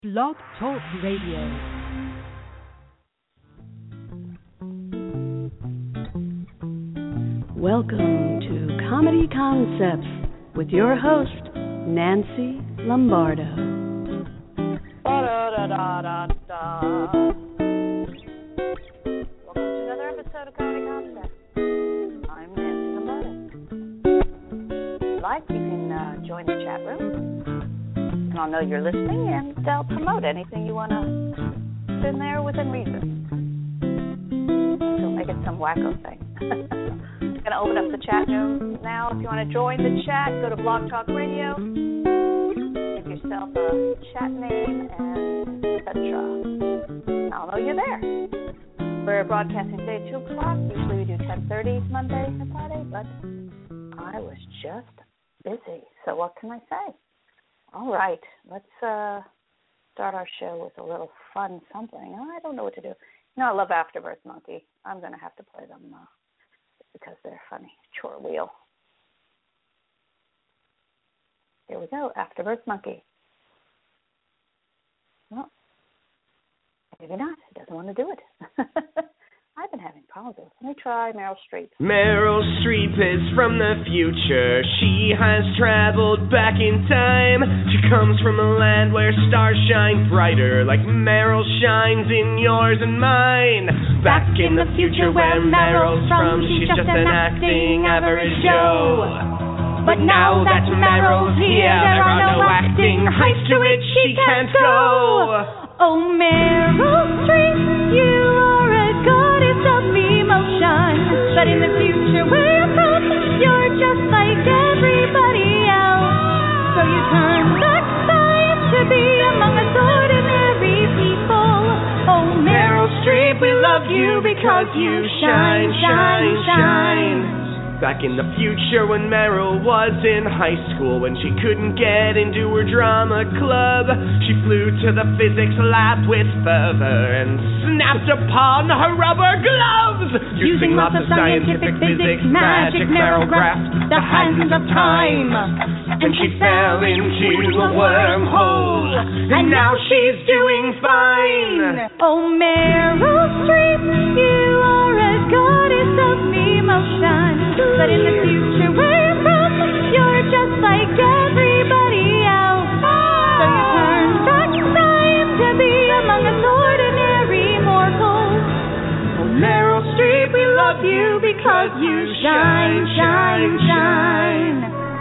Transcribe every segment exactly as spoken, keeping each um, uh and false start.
Blog Talk Radio. Welcome to Comedy Concepts with your host, Nancy Lombardo. Da-da-da-da-da. Welcome to another episode of Comedy Concepts. I'm Nancy Lombardo. If you like, you can uh, join the chat room. And I'll know you're listening, and I'll promote anything you want to put in there within reason. Don't make it some wacko thing. I'm going to open up the chat room now. If you want to join the chat, go to Blog Talk Radio. Give yourself a chat name, and et cetera. I'll know you're there. We're broadcasting today at two o'clock. Usually we do ten thirty Monday and Friday, but I was just busy. So what can I say? All right, let's uh, start our show with a little fun something. I don't know what to do. You know, I love Afterbirth Monkey. I'm going to have to play them uh, because they're funny. Chore wheel. Here we go, Afterbirth Monkey. Well, maybe not. He doesn't want to do it. I've been having problems with it. Let me try Meryl Streep. Meryl Streep is from the future. She has traveled back in time. She comes from a land where stars shine brighter, like Meryl shines in yours and mine. Back in the future where Meryl's from, she's just an acting average Joe. But now that Meryl's here, there are no acting heights to which she can't go. Oh, Meryl Streep, you are a goddess of emotion. But in the future where you're from, you're just like everybody else. So you turn back time to be among us ordinary people. Oh, Meryl Streep, we love you because you shine, shine, shine. Back in the future when Meryl was in high school, when she couldn't get into her drama club, she flew to the physics lab with fervor and snapped upon her rubber gloves. Using lots of scientific physics, magic, Meryl grasped the hands of time. And she fell into a wormhole, and now she's doing fine. Oh, Meryl Streep, you are a goddess of emotion. But in the future where you're from, you're just like everybody else. So you turn back time to be among us ordinary mortals. Oh, Meryl Streep, we love you because you shine, shine, shine.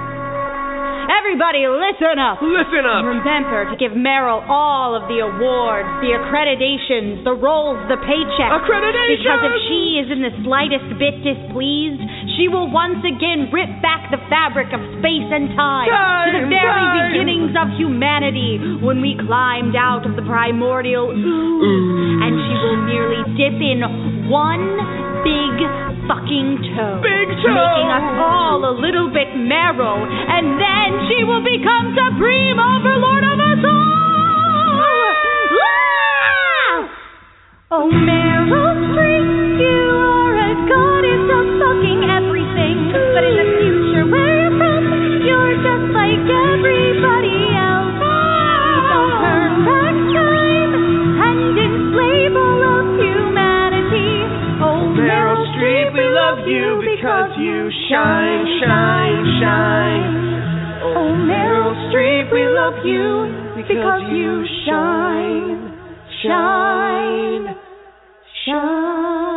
Everybody listen up. Listen up. Remember to give Meryl all of the awards, the accreditations, the roles, the paychecks. Accreditation! Because if she is in the slightest bit displeased, she will once again rip back the fabric of space and time, time to the very time. beginnings of humanity when we climbed out of the primordial ooze. Ooh. And she will merely dip in one big fucking toe, Big toe! making us all a little bit Meryl, and then she will become supreme overlord of us all! Ah! Oh, Meryl Streep, you are a goddess of fucking everything, but in the future where you're from, you're just like everybody else. So turn back time and enslave all of humanity. Oh, Meryl Streep, we love you because you shine, shine, shine. Oh, Meryl Streep, we love you because you shine, shine, shine.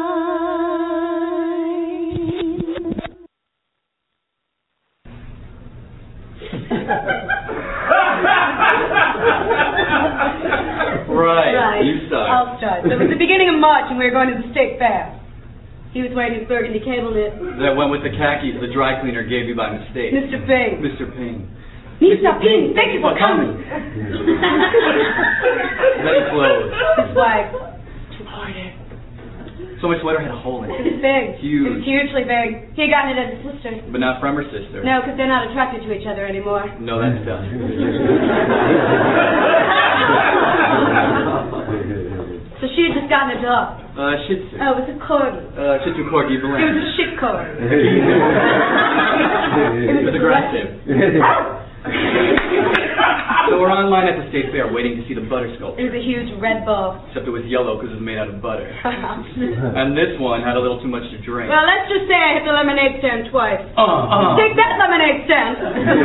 Right. Right. You start. I'll start. So it was the beginning of March and we were going to the state fair. He was wearing his burgundy cable knit. That went with the khakis the dry cleaner gave you by mistake. Mister Ping. Mister Ping. Mister Ping, thank you for coming. Then he closed. His wife. Too hard. So my sweater had a hole in It it. was big. Huge. It was hugely big. He had gotten it as a sister. But not from her sister. No, because they're not attracted to each other anymore. No, that's done. So she had just gotten a dog. Uh, Shih Tzu. Oh, it was a corgi. Uh, Shih Tzu Corgi It was blend. a shit corgi. It was aggressive. So So we're online at the State Fair waiting to see the butter It sculpture. was a huge red ball. Except it was yellow because it was made out of butter. And this one had a little too much to drink. Well, let's just say I hit the lemonade stand twice. Uh, uh. Take that, lemonade stand.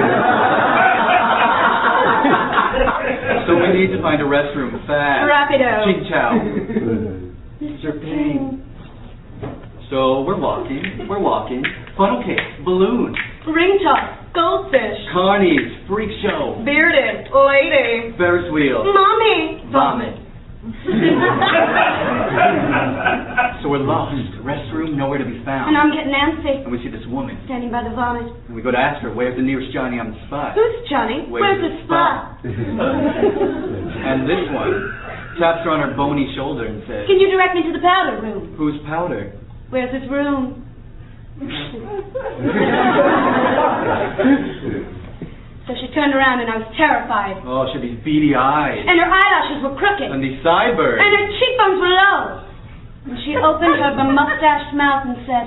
So we need to find a restroom fast. Rapido. Ching chow. Mister Ping. So we're walking, we're walking. Funnel cake, balloon, Ring toss, goldfish, carnies, freak show, bearded, lady, Ferris wheel, mommy, vomit. So we're lost. Restroom, nowhere to be found. And I'm getting Nancy, And we see this woman. standing by the vomit. And we go to ask her, where's the nearest Johnny on the spot? Who's Johnny? Where's Where's the the spot? And this one taps her on her bony shoulder and says, Can you direct me to the powder room? who's powder? Where's his room? So she turned around and I was terrified. Oh, she had these beady eyes. And her eyelashes were crooked. And these sideburns. And her cheekbones were low. And she opened her bemustached mouth and said,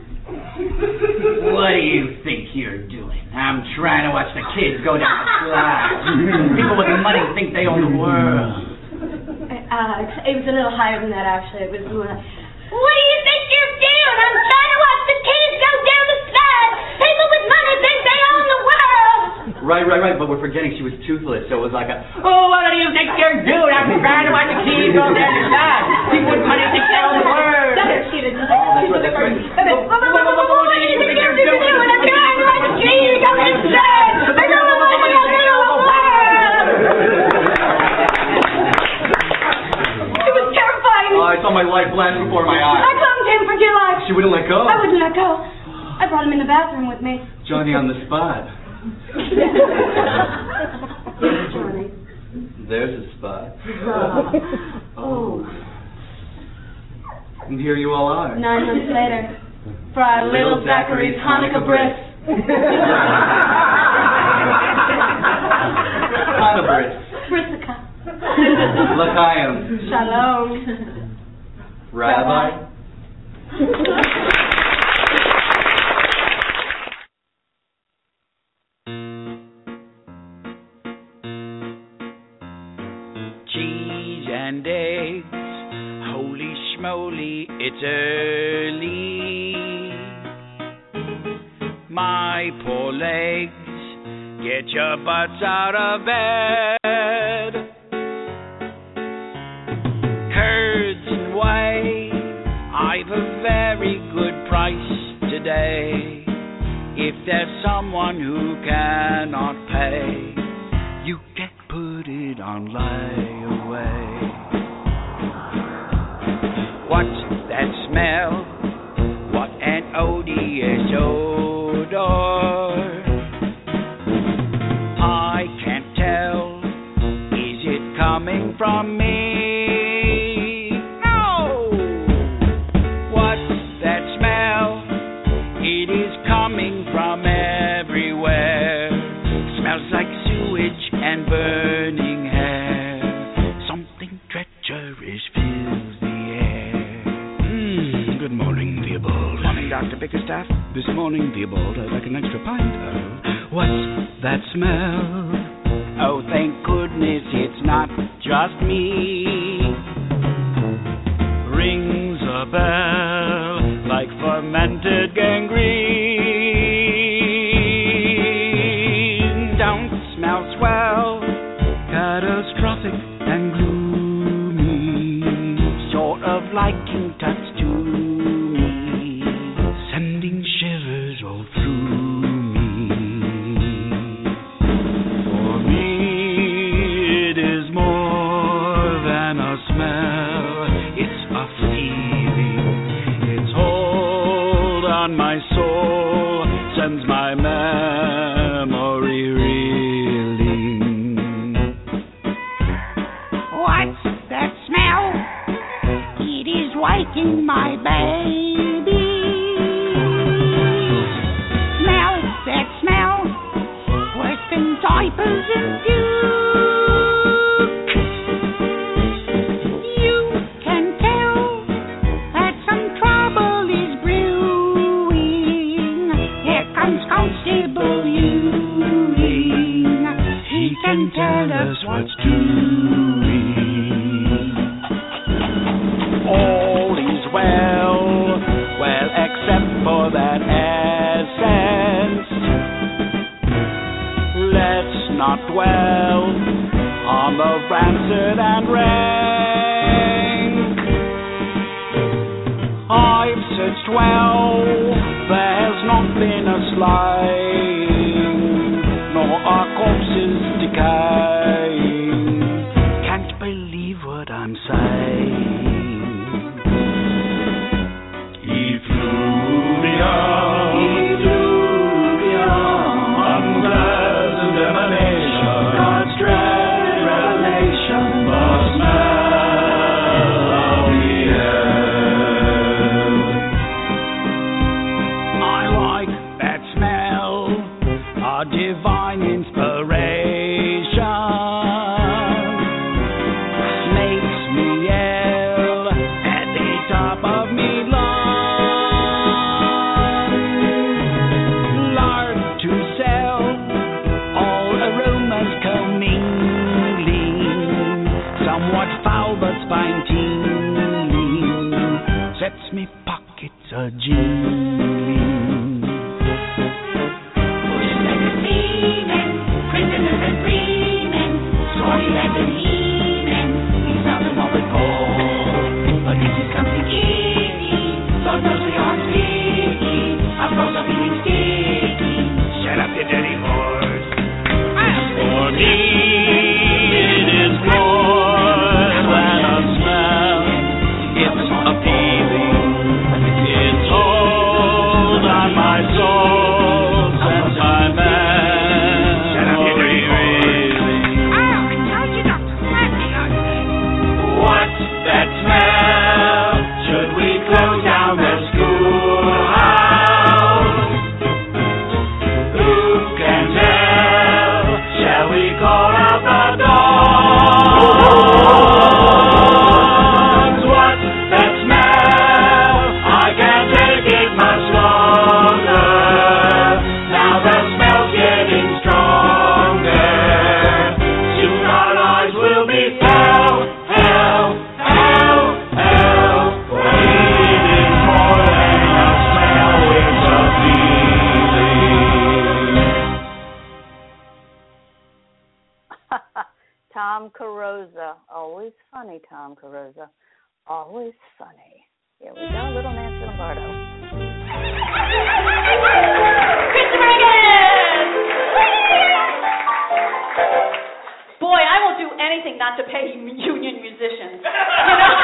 What do you think you're doing? I'm trying to watch the kids go down the slide. People with money think they own the world. Uh, it was a little higher than that, actually. It was more like, what do you think you're doing? I'm trying to watch the kids go down the slide. People with money think they own the world. Right, right, right, but we're forgetting she was toothless, so it was like a, Oh, what do you think you're doing? I'm trying to watch the kids go down the slide. People with money think they own the world. There she did. that's right, that's right. What do you think you're doing? I'm trying to watch the kids go down the slide. People with money think they own the world. It was terrifying. Oh, I saw my life flash before my I eyes. clung to him for dear life. She wouldn't let go. I wouldn't let go. I brought him in the bathroom with me. Johnny on the spot. Johnny. There's a spot. Oh. And here you all are. Nine months later, for our little Zachary's Hanukkah bris. Hanukkah bris. Brisika. L'chaim. Shalom. Rabbi. Cheese and eggs, holy schmoly, it's early. My poor legs, get your butts out of bed. Curds and whey, I've a very good price today. If there's someone who cannot pay, you can put it on layaway. What's that smell? What an odious odor. I can't tell. Is it coming from me? No! What's that smell? It is coming from everywhere. Smells like sewage and burning hair. Something treacherous fills the air. Mm, good morning, Theobald. Morning, Doctor Bickerstaff. This morning, Theobald, I'd like an extra pint of... What's that smell? Oh, thank goodness it's not just me. Rings a bell like fermented gangrene. Don't smell swell, catastrophic and gloomy, sort of like you touched to me, sending shivers all through me. For me, it is more than a smell, it's a feeling. Its hold on my soul sends my memory reeling. What's that smell? It is waking my baby. Smell that smell, worse than diapers and puke. You can tell that some trouble is brewing. Here comes Constable Ewing. He can tell rancid and rank. I've searched well, there has not been a slaying, nor are corpses decaying. Can't believe what I'm saying. He flew beyond, he flew beyond unpleasant emanation, God's dread revelation, the smell of the air. I like that smell, a divine inspiration. Makes me yell at the top of me lungs. Lard to sell, all aromas commingling, somewhat foul but spine tingling, sets me pockets a jingling. Push like a seaman, prisoners and freemen, sorry like a he-man, he's not the one with gold, but this is something icky, Lord knows we aren't sticky, our clothes are feeling sticky, shut up you dirty horse. For me it is more than a smell, it's a feeling, it's hold on my soul since my memory reeling. What's that smell? Should we close down the schoolhouse? Who can tell? Shall we call out the dogs? What's that smell? I can't take it much longer. Now the smell's getting stronger. Soon our lives will be hell, hell, hell, hell. It is more than a smell, it's a feeling. Tom Carosa. Always funny, Tom Carosa. Always funny. Here we go, little Nancy Lombardo. Christopher again! Boy, I will do anything not to pay union musicians. You know?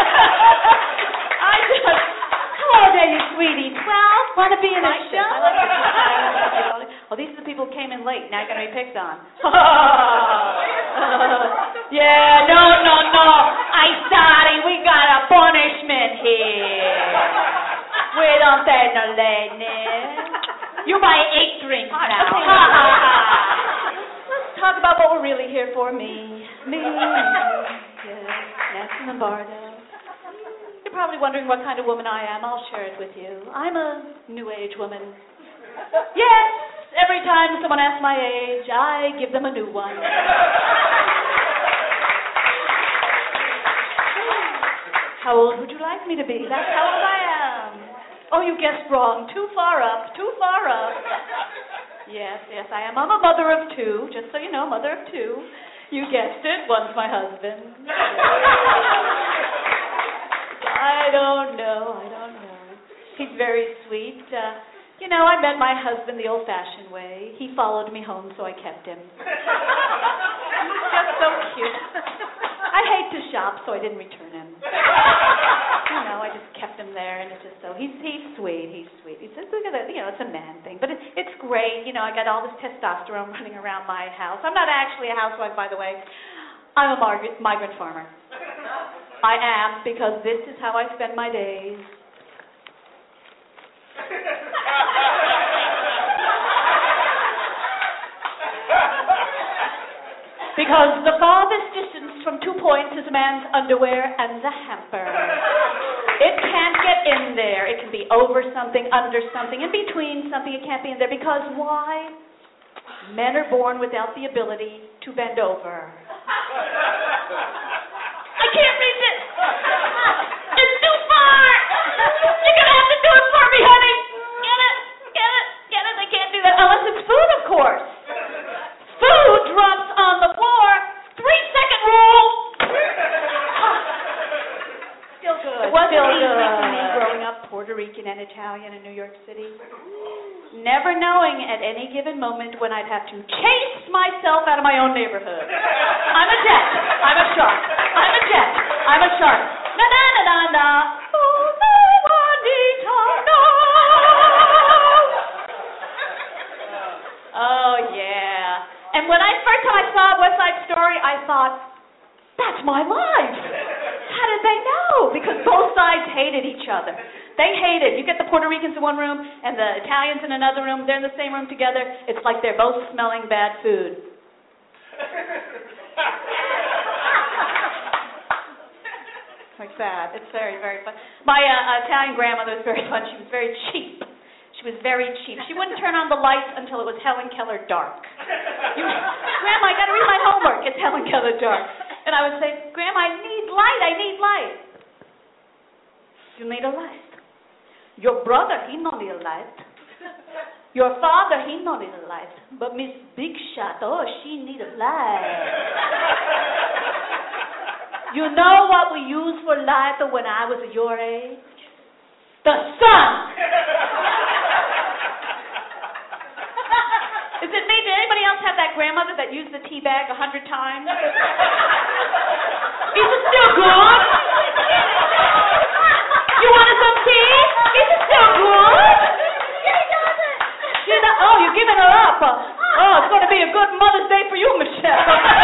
I just, how old are you, sweetie? Twelve? Want to be in a show? I like to Oh, these are the people who came in late. Now you're going to be picked on. Yeah, no, no, no. I'm sorry. We got a punishment here. We don't take no lateness. You buy eight drinks now. Let's talk about what we're really here for. Me. Me. Yes, Nancy Lombardo. You're probably wondering what kind of woman I am. I'll share it with you. I'm a new age woman. Yes, every time someone asks my age, I give them a new one. How old would you like me to be? That's how old I am. Oh, you guessed wrong. Too far up, too far up. Yes, yes, I am. I'm a mother of two, just so you know, mother of two. You guessed it, one's my husband. I don't know, I don't know. He's very sweet. Uh, you know, I met my husband the old-fashioned way. He followed me home, so I kept him. He's just so cute. I hate to shop, so I didn't return him. You know, I just kept him there, and it's just so, he's he's sweet, he's sweet. He's just, look at that, you know, it's a man thing. But it, it's great, you know, I got all this testosterone running around my house. I'm not actually a housewife, by the way. I'm a migrant, migrant farmer. I am, because this is how I spend my days. Because the farthest distance from two points is a man's underwear and the hamper. It can't get in there. It can be over something, under something, in between something. It can't be in there because why? Men are born without the ability to bend over. I can't reach it. It's too far. You're going to have to do it for me, honey. Get it, get it, get it. I can't do that unless it's food, of course. Food drops on the floor. Three-second rule. Puerto Rican and Italian in New York City, never knowing at any given moment when I'd have to chase myself out of my own neighborhood. I'm a jet. I'm a shark. I'm a jet. I'm a shark. Na na na na na. Oh, Juanita, no. Oh yeah. And when I first time I saw West Side Story, I thought, that's my life. How did they know? Because both sides hated each other. They hated. You get the Puerto Ricans in one room and the Italians in another room. They're in the same room together. It's like they're both smelling bad food. Like that. It's very, very fun. My uh, Italian grandmother was very fun. She was very cheap. She was very cheap. She wouldn't turn on the lights until it was Helen Keller dark. You, Grandma, I got to read my homework. It's Helen Keller dark. And I would say, Grandma, I need light. I need light. You need a light. Your brother, he don't need a light. Your father, he don't need a light. But Miss Big Shot, oh, she need a light. You know what we used for light when I was your age? The sun. Is it me? Did anybody else have that grandmother that used the tea bag a hundred times? Is it still good? You wanted some tea? Is it still good? She doesn't. She doesn't. Oh, you're giving her up. Oh, it's going to be a good Mother's Day for you, Michelle.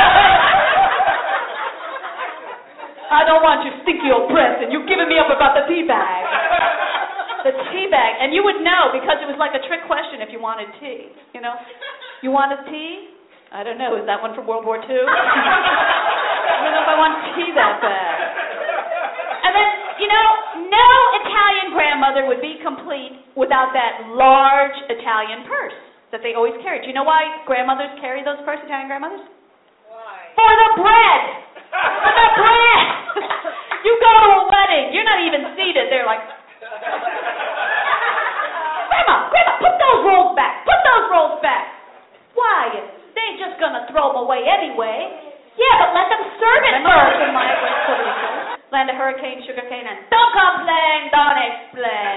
I don't want your stinky old breath, and you're giving me up about the tea bag. The tea bag. And you would know because it was like a trick question if you wanted tea. You know? You wanted tea? I don't know. Is that one from World War Two? I don't know if I want tea that bad. And then, you know, no Italian grandmother would be complete without that large Italian purse that they always carried. Do you know why grandmothers carry those purses, Italian grandmothers? Why? For the bread! For the bread! You go to a wedding. You're not even seated. They're like... Grandma, Grandma, put those rolls back. Put those rolls back. Why? They're just going to throw them away anyway. Yeah, but let them serve it first. In my Puerto Rico, land of hurricane, sugar cane, and don't complain, don't explain.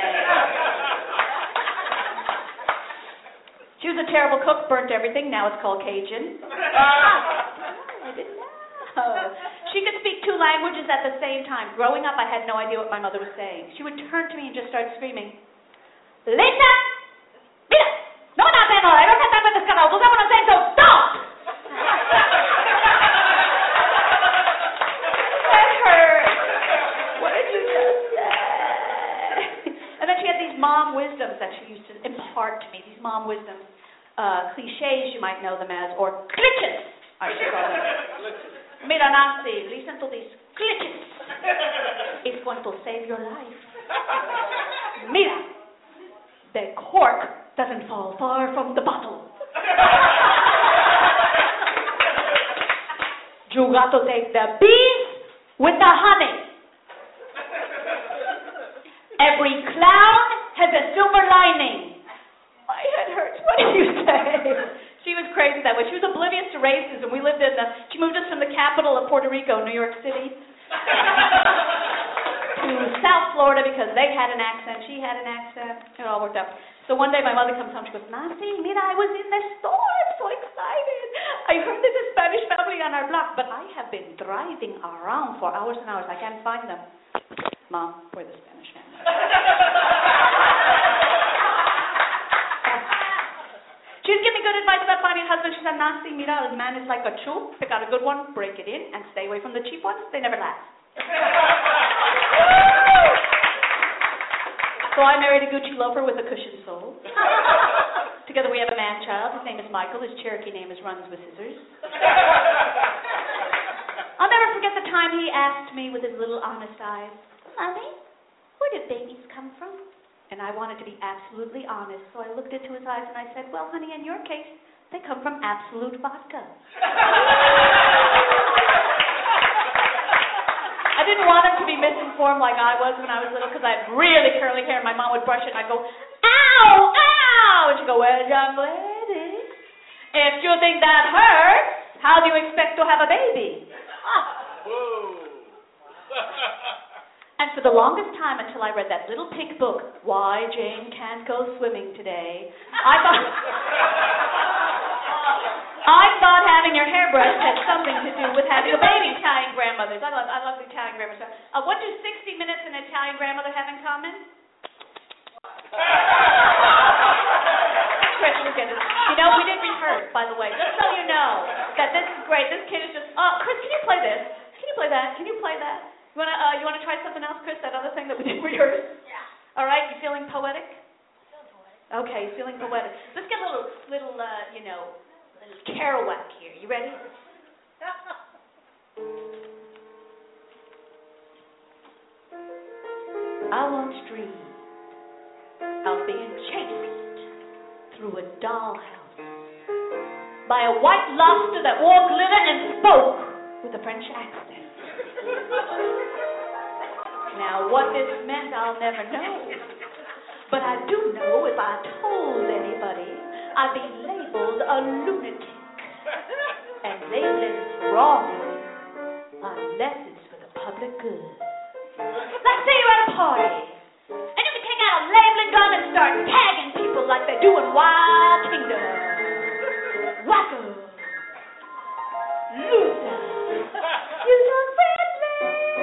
She was a terrible cook, burnt everything. Now it's called Cajun. I didn't know. She could speak two languages at the same time. Growing up, I had no idea what my mother was saying. She would turn to me and just start screaming, Linda! Mira! No, no, no, I don't have time for this canal. Tú sabes what I'm saying, so stop! That hurt. What did you just say? And then she had these mom wisdoms that she used to impart to me, these mom wisdoms. Uh, cliches, you might know them as, or glitches, I should call them. Mira, Nancy, listen to these glitches. It's going to save your life. Mira, the cork doesn't fall far from the bottle. You got to take the bees with the honey. Every clown has a silver lining. My head hurts. What did you say? She was crazy that way. She was oblivious to racism. We lived in the, she moved us from the capital of Puerto Rico, New York City, to South Florida because they had an accent. She had an accent. It all worked out. So one day my mother comes home. She goes, Nancy, mira, I was in the store. I'm so excited. I heard there's a Spanish family on our block, but I have been driving around for hours and hours. I can't find them. Mom, we're the Spanish family. She was giving me good advice about finding a husband. She said, Nancy, mira, a man is like a shoe. Pick out a good one, break it in, and stay away from the cheap ones. They never last. So I married a Gucci loafer with a cushion sole. Together we have a man-child. His name is Michael. His Cherokee name is Runs with Scissors. I'll never forget the time he asked me with his little honest eyes, Mommy, where do babies come from? And I wanted to be absolutely honest, so I looked into his eyes and I said, well, honey, in your case, they come from Absolute vodka. I didn't want him to be misinformed like I was when I was little because I had really curly hair and my mom would brush it and I'd go, ow, ow! And she'd go, well, young lady, if you think that hurts, how do you expect to have a baby? And for the longest time, until I read that little pink book, Why Jane Can't Go Swimming Today, I thought I thought having your hair brushed had something to do with having a baby. Italian grandmothers. I love, I love the Italian grandmothers. Uh, what do sixty minutes and Italian grandmother have in common? Chris, look at it. You know, we didn't rehearse, by the way. Just so you know that this is great. This kid is just, oh, Chris, can you play this? Can you play that? Can you play that? You wanna, uh, you wanna try something else, Chris? That other thing that we didn't rehearse? Yeah. All right. You feeling poetic? I'm feeling poetic. Okay, feeling poetic. Let's get a little, little, uh, you know, little Kerouac here. You ready? I once dreamed of being chased through a dollhouse by a white lobster that wore glitter and spoke with a French accent. Now, what this meant, I'll never know. But I do know if I told anybody, I'd be labeled a lunatic. And labeling is wrong unless it's for the public good. Like, say you're at a party, and you can take out a labeling gun and start tagging people like they do in Wild Kingdom. Wacko. Loser. You look friendly.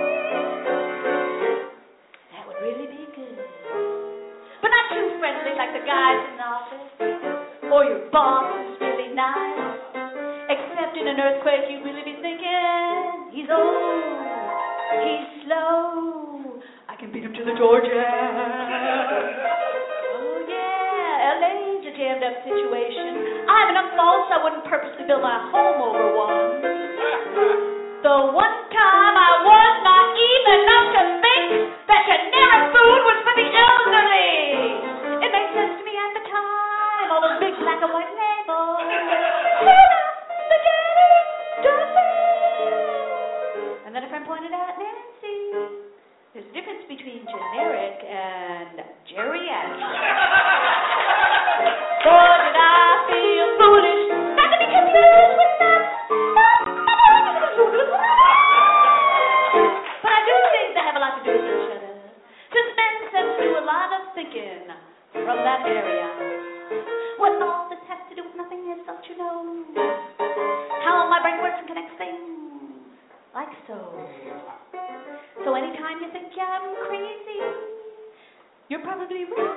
That would really be good. But not too friendly like the guys in the office. Or your boss is really nice. Except in an earthquake you'd really be thinking, he's old, he's slow, I can beat him to the Georgia. Oh yeah, L A's a jammed up situation. I have enough faults I wouldn't purposely build my home over one. The one time I was naive enough to think that generic food was for the elderly. It made sense to me at the time, all those big black and white labels. And then a friend pointed out, Nancy, there's a difference between generic and geriatric. Boy, did I feel foolish not to be confused with that. But I do think they have a lot to do with each other. Since men tend to do a lot of thinking from that area. What all this has to do with nothing is, don't you know? How my brain works and connects things like so. So anytime you think I'm crazy, you're probably right.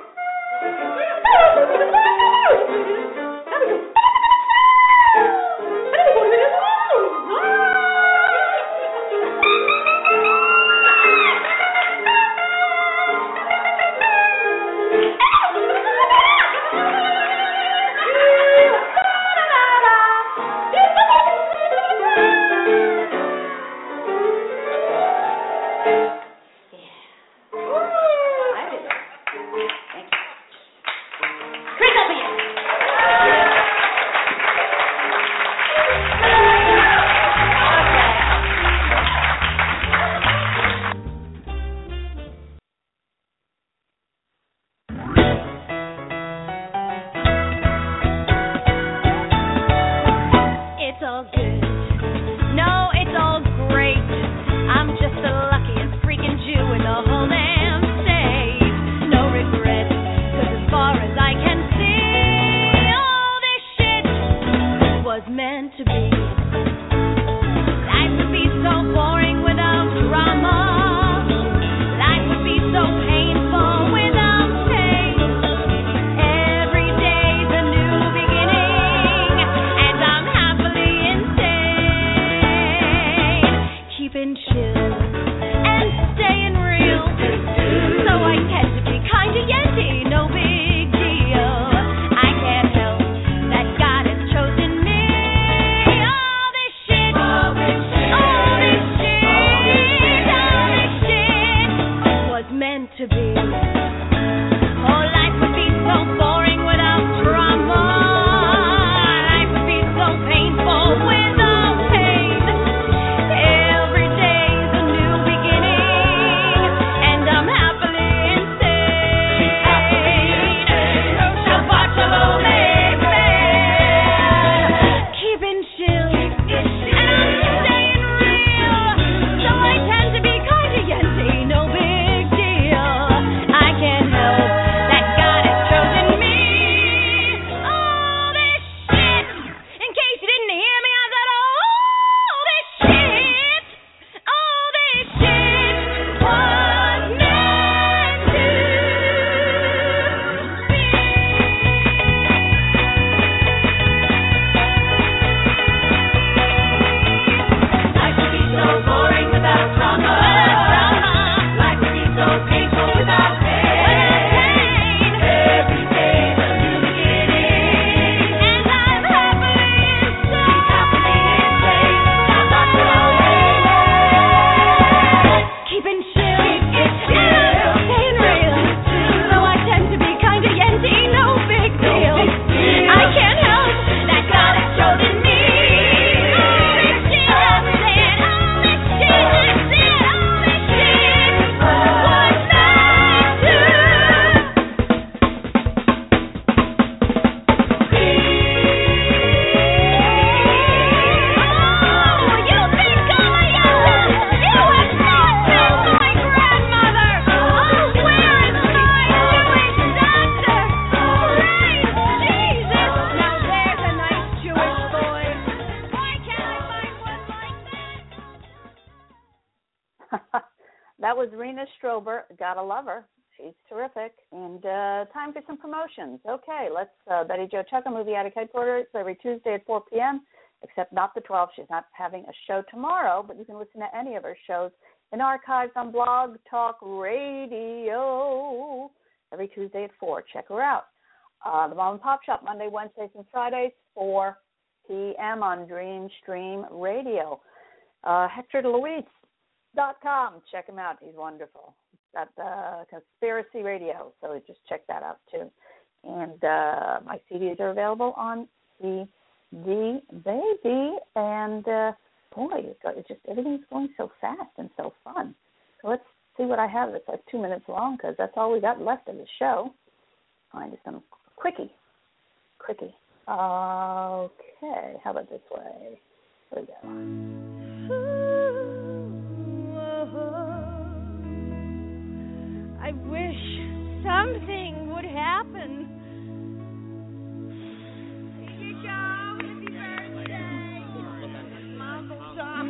Painful without pain. Every day's a new That was Rena Strober. Gotta love her. She's terrific. And uh, time for some promotions. Okay, let's, uh, Betty Jo Chucka, Movie Addict Headquarters, every Tuesday at four p.m., except not the twelfth. She's not having a show tomorrow, but you can listen to any of her shows in archives on Blog Talk Radio every Tuesday at four. Check her out. Uh, the Mom and Pop Shop, Monday, Wednesdays, and Fridays, four p.m. on Dream Stream Radio. Uh, Hector DeLuise dot com. Check him out. He's wonderful. Got uh, Conspiracy Radio, so just check that out, too. And uh, my C Ds are available on C D Baby. And, uh, boy, it's, it's just everything's going so fast and so fun. So let's see what I have. It's like two minutes long because that's all we got left of the show. Find some quickie. Quickie. Okay, how about this way? Here we go. I wish something would happen. Here you go. Happy birthday. Mazel tov.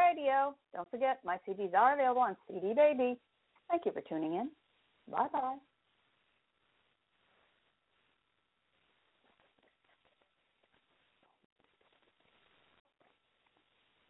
Don't forget, my C Ds are available on C D Baby. Thank you for tuning in. Bye-bye.